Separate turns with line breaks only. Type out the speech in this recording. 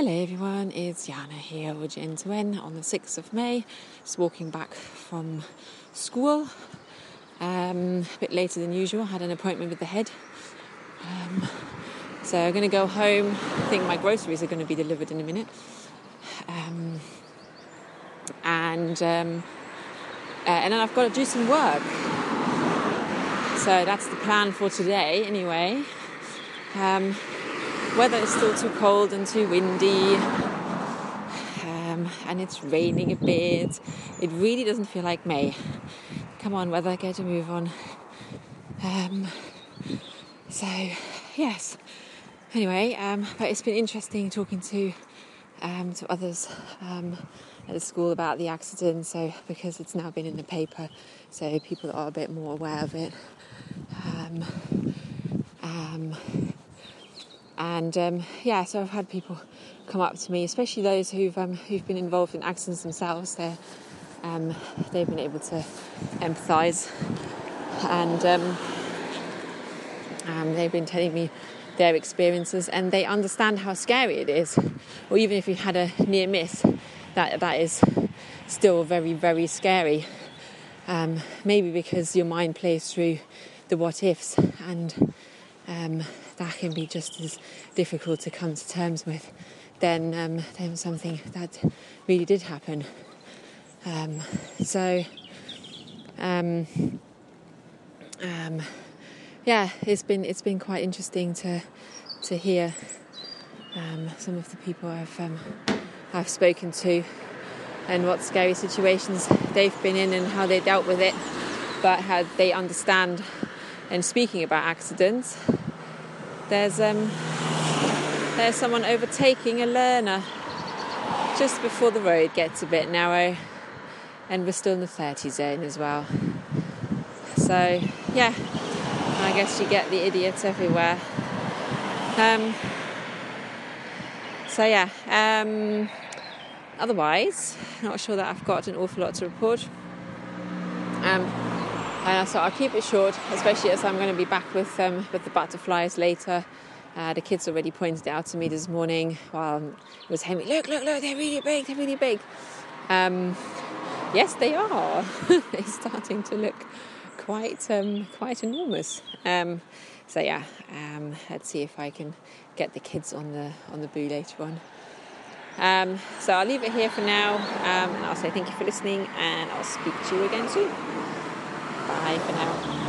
Hello everyone, it's Jana here with Gen2N on the 6th of May, just walking back from school, a bit later than usual, had an appointment with the head, so I'm going to go home. I think my groceries are going to be delivered in a minute, and then I've got to do some work, so that's the plan for today anyway. Weather is still too cold and too windy, and it's raining a bit. It really doesn't feel like May. Come on, weather, get a move on. So, yes. Anyway, but it's been interesting talking to others at the school about the accident. So, because it's now been in the paper, so people are a bit more aware of it. So I've had people come up to me, especially those who've been involved in accidents themselves. They've been able to empathise, and they've been telling me their experiences, and they understand how scary it is. Or even if you had a near miss, that is still very, very scary. Maybe because your mind plays through the what ifs, and that can be just as difficult to come to terms with than something that really did happen. It's been quite interesting to hear some of the people I've spoken to and what scary situations they've been in and how they dealt with it, but how they understand. And speaking about accidents, there's someone overtaking a learner just before the road gets a bit narrow, and we're still in the 30 zone as well. So yeah, I guess you get the idiots everywhere. Otherwise, not sure that I've got an awful lot to report. So I'll keep it short, especially as I'm going to be back with the butterflies later. The kids already pointed it out to me this morning while it was Henry. Look, they're really big. Yes, they are. They're starting to look quite enormous. Let's see if I can get the kids on the boo later on. So I'll leave it here for now, and I'll say thank you for listening, and I'll speak to you again soon. Bye for now.